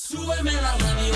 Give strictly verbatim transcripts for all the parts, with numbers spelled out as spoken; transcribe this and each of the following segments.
Súbeme la radio.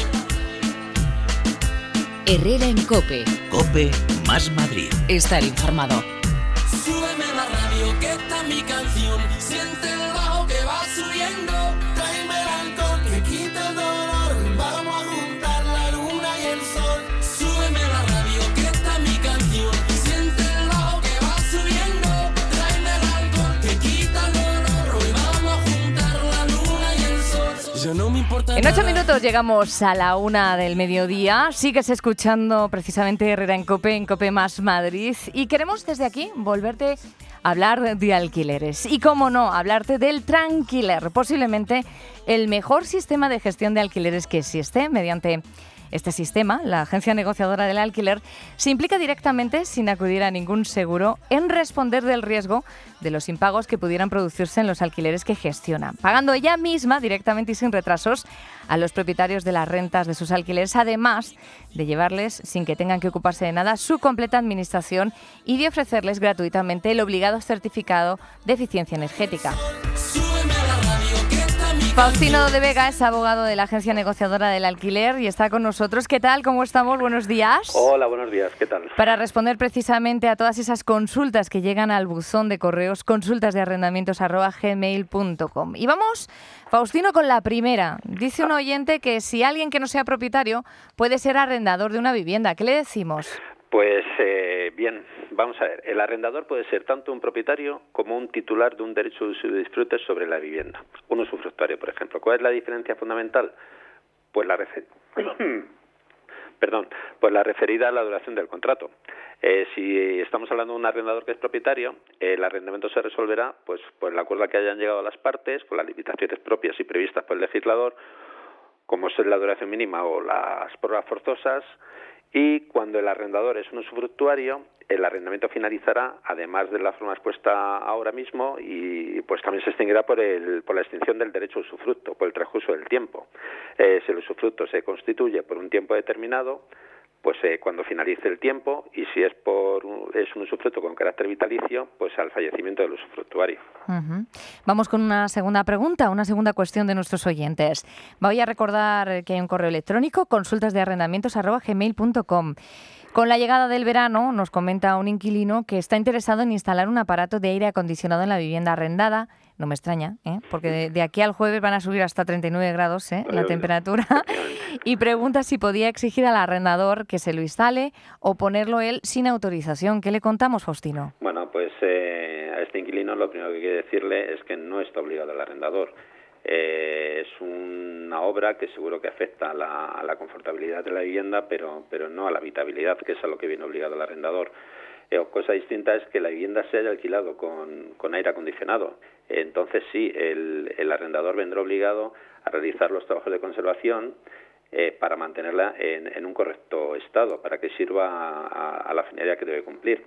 Herrera en COPE. COPE más Madrid. Estar informado. Súbeme la radio, que esta es mi canción. Siente el bajo que va subiendo. Tráeme el alcohol que quita el dolor. Vamos a juntar la luna y el sol. Súbeme la radio, que esta es mi canción. Siente el bajo que va subiendo. Tráeme el alcohol que quita el dolor. Hoy vamos a juntar la luna y el sol. Yo no me importa. En ocho minutos llegamos a la una del mediodía. Sigues escuchando precisamente Herrera en COPE, en COPE más Madrid. Y queremos desde aquí volverte a hablar de alquileres. Y cómo no, hablarte del Tranquiler. Posiblemente el mejor sistema de gestión de alquileres que existe. Mediante este sistema, la agencia negociadora del alquiler se implica directamente, sin acudir a ningún seguro, en responder del riesgo de los impagos que pudieran producirse en los alquileres que gestiona, pagando ella misma directamente y sin retrasos a los propietarios de las rentas de sus alquileres, además de llevarles, sin que tengan que ocuparse de nada, su completa administración y de ofrecerles gratuitamente el obligado certificado de eficiencia energética. Faustino de Vega es abogado de la agencia negociadora del alquiler y está con nosotros. ¿Qué tal? ¿Cómo estamos? Buenos días. Hola, buenos días. ¿Qué tal? Para responder precisamente a todas esas consultas que llegan al buzón de correos consultas de arrendamientos arroba gmail punto com. Y vamos, Faustino, con la primera. Dice un oyente que si alguien que no sea propietario puede ser arrendador de una vivienda. ¿Qué le decimos? Pues eh, bien, vamos a ver. El arrendador puede ser tanto un propietario como un titular de un derecho de uso y disfrute sobre la vivienda. Un usufructuario, por ejemplo. ¿Cuál es la diferencia fundamental? Pues la refer... Perdón, pues la referida a la duración del contrato. Eh, si estamos hablando de un arrendador que es propietario, eh, el arrendamiento se resolverá pues por el acuerdo al que hayan llegado las partes, con las limitaciones propias y previstas por el legislador, como es la duración mínima o las pruebas forzosas. Y cuando el arrendador es un usufructuario, el arrendamiento finalizará, además de la forma expuesta ahora mismo, y pues también se extinguirá por el por la extinción del derecho a usufructo, por el transcurso del tiempo. Eh, si el usufructo se constituye por un tiempo determinado, pues eh, cuando finalice el tiempo, y si es por un, es un usufructo con carácter vitalicio, pues al fallecimiento del usufructuario. Uh-huh. Vamos con una segunda pregunta, una segunda cuestión de nuestros oyentes. Voy a recordar que hay un correo electrónico, consultas de arrendamientos arroba gmail punto com. Con la llegada del verano, nos comenta un inquilino que está interesado en instalar un aparato de aire acondicionado en la vivienda arrendada. No me extraña, ¿eh? Porque de, de aquí al jueves van a subir hasta treinta y nueve grados ¿eh? la temperatura. Y pregunta si podía exigir al arrendador que se lo instale o ponerlo él sin autorización. ¿Qué le contamos, Faustino? Bueno, pues eh, a este inquilino lo primero que hay que decirle es que no está obligado al arrendador. Eh, es una obra que seguro que afecta a la, a la confortabilidad de la vivienda, pero, pero no a la habitabilidad, que es a lo que viene obligado el arrendador. Eh, cosa distinta es que la vivienda se haya alquilado con, con aire acondicionado. Entonces sí, el, el arrendador vendrá obligado a realizar los trabajos de conservación eh, para mantenerla en, en un correcto estado, para que sirva a, a la finalidad que debe cumplir.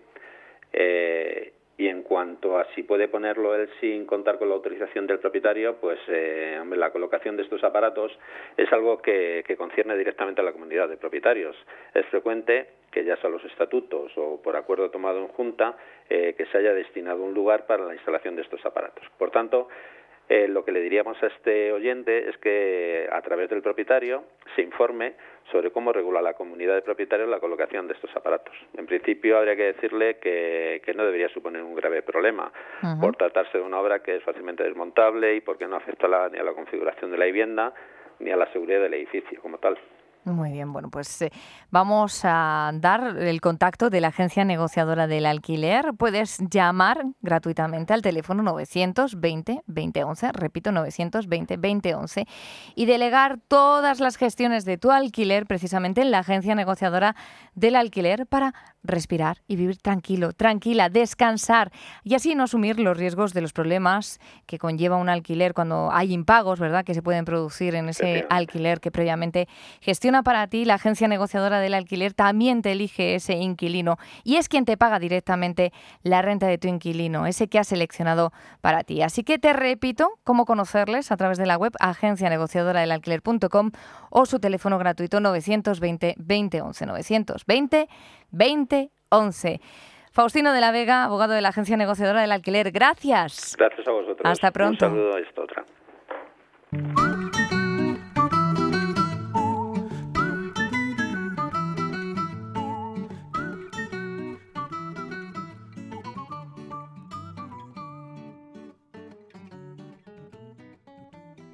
Eh, Y en cuanto a si puede ponerlo él sin contar con la autorización del propietario, pues eh, hombre, la colocación de estos aparatos es algo que, que concierne directamente a la comunidad de propietarios. Es frecuente que ya sea los estatutos o por acuerdo tomado en junta, eh, que se haya destinado un lugar para la instalación de estos aparatos. Por tanto, Eh, lo que le diríamos a este oyente es que a través del propietario se informe sobre cómo regula la comunidad de propietarios la colocación de estos aparatos. En principio habría que decirle que, que no debería suponer un grave problema, uh-huh. por tratarse de una obra que es fácilmente desmontable y porque no afecta la, ni a la configuración de la vivienda ni a la seguridad del edificio como tal. Muy bien, bueno, pues eh, vamos a dar el contacto de la agencia negociadora del alquiler. Puedes llamar gratuitamente al teléfono novecientos veinte veinte once, repito, novecientos veinte veinte once, y delegar todas las gestiones de tu alquiler precisamente en la agencia negociadora del alquiler para respirar y vivir tranquilo, tranquila, descansar y así no asumir los riesgos de los problemas que conlleva un alquiler cuando hay impagos, ¿verdad?, que se pueden producir en ese alquiler que previamente gestiona para ti. La agencia negociadora del alquiler también te elige ese inquilino y es quien te paga directamente la renta de tu inquilino, ese que has seleccionado para ti. Así que te repito cómo conocerles a través de la web agencia negociadora del alquiler punto com o su teléfono gratuito novecientos veinte veinte once, novecientos veinte veinte once. Faustino de la Vega, abogado de la agencia negociadora del alquiler. Gracias. Gracias a vosotros. Hasta pronto. Un saludo, esto otra.